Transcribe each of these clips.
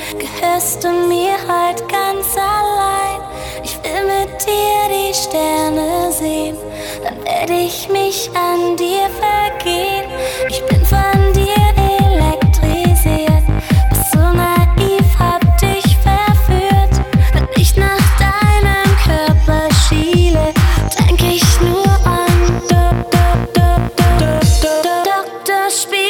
gehörst du mir heute ganz allein. Ich will mit dir die Sterne sehen, dann werde ich mich an dir vergehen. Ich bin von dir elektrisiert, bist so naiv, hab dich verführt. Wenn ich nach deinem Körper schiele, denk ich nur an Doktorspiele.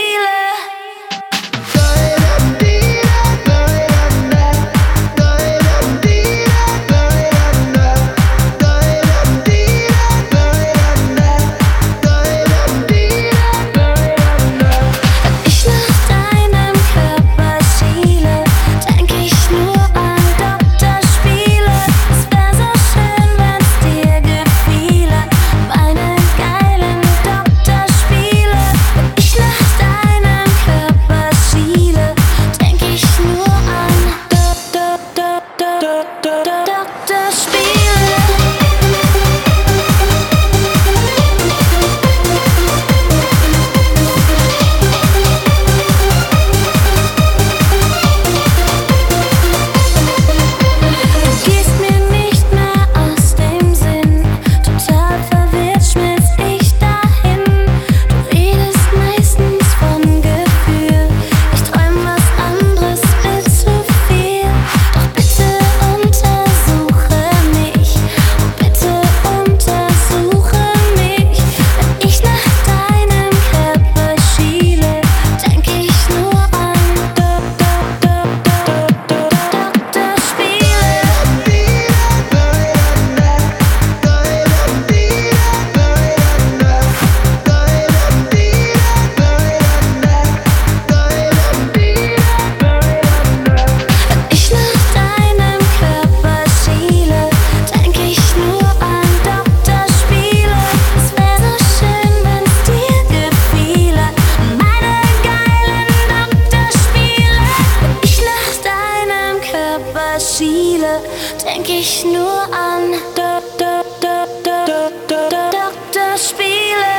Denk ich nur an Doktorspiele.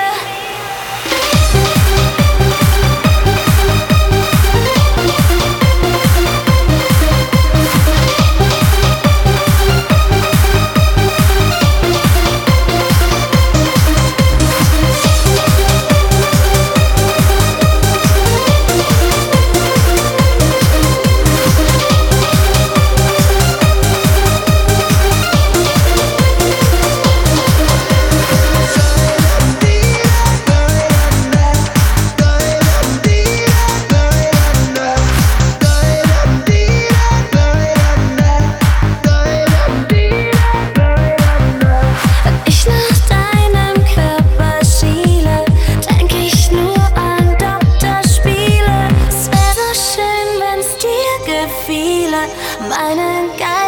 Meine Geist